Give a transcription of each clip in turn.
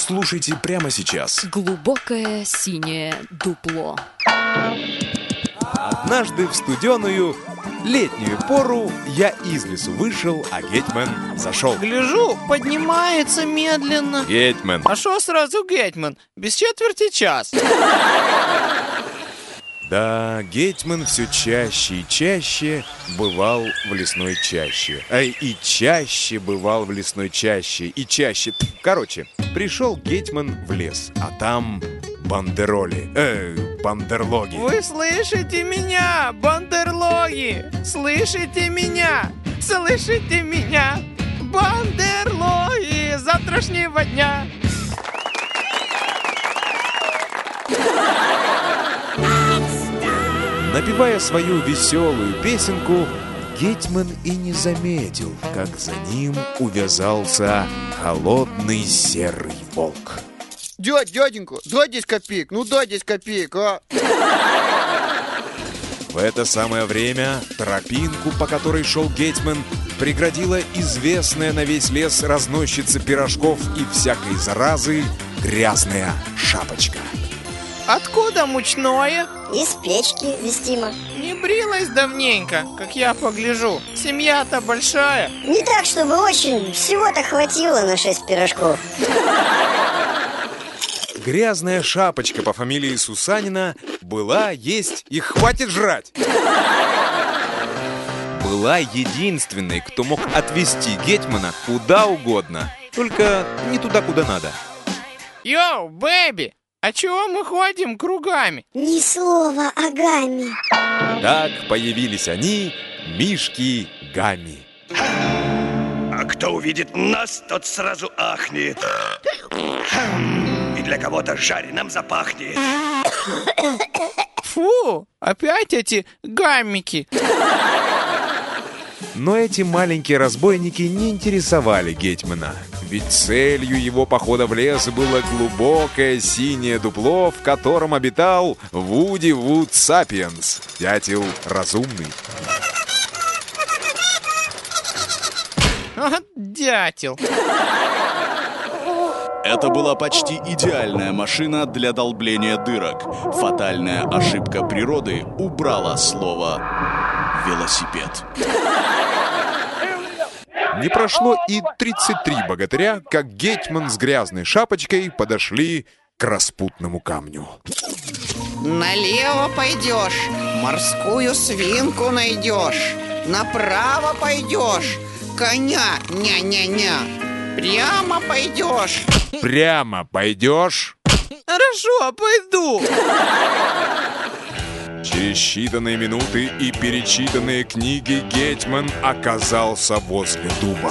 слушайте прямо сейчас. Глубокое синее дупло. Однажды в студеную летнюю пору я из лесу вышел, а гетьман зашел. Гляжу, поднимается медленно. Гетьман. А шо сразу гетьман? Без четверти час. Да, гетьман все чаще и чаще бывал в лесной чаще. И чаще бывал в лесной чаще, и чаще. Короче, пришел гетьман в лес, а там бандерлоги. Вы слышите меня, бандерлоги? Слышите меня? Слышите меня? Бандерлоги завтрашнего дня. Напевая свою веселую песенку, гетьман и не заметил, как за ним увязался холодный серый волк. Дяденька, дай 10 копеек, дай 10 копеек, а! В это самое время тропинку, по которой шел гетьман, преградила известная на весь лес разносчица пирожков и всякой заразы грязная шапочка. Откуда мучное? Из печки вестимо. Не брилась давненько, как я погляжу. Семья-то большая. Не так, чтобы очень. Всего-то хватило на 6 пирожков. Грязная шапочка по фамилии Сусанина была, есть и хватит жрать. Была единственной, кто мог отвезти гетьмана куда угодно, только не туда, куда надо. Йоу, бэби! А чего мы ходим кругами? Ни слова о гамме. Так появились они, Мишки Гамми. А кто увидит нас, тот сразу ахнет. И для кого-то жареным запахнет. Фу, опять эти гаммики. Но эти маленькие разбойники не интересовали гетьмана. Ведь целью его похода в лес было глубокое синее дупло, в котором обитал Вуди Вуд Сапиенс, дятел разумный. Дятел. Это была почти идеальная машина для долбления дырок. Фатальная ошибка природы убрала слово «велосипед». Не прошло и 33 богатыря, как гетьман с грязной шапочкой подошли к распутному камню. Налево пойдешь, морскую свинку найдешь. Направо пойдешь, коня ня-ня-ня. Прямо пойдешь. Прямо пойдешь? Хорошо, пойду. Через считанные минуты и перечитанные книги гетьман оказался возле дуба.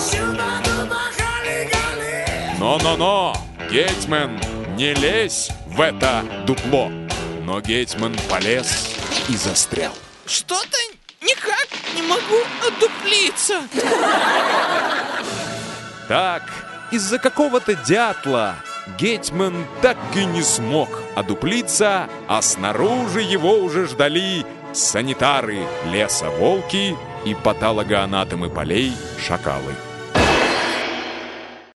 Но, гетьман, не лезь в это дупло. Но гетьман полез и застрял. Что-то никак не могу отдуплиться. Так, из-за какого-то дятла гетьман так и не смог одуплиться, а снаружи его уже ждали санитары леса волки и патологоанатомы полей шакалы.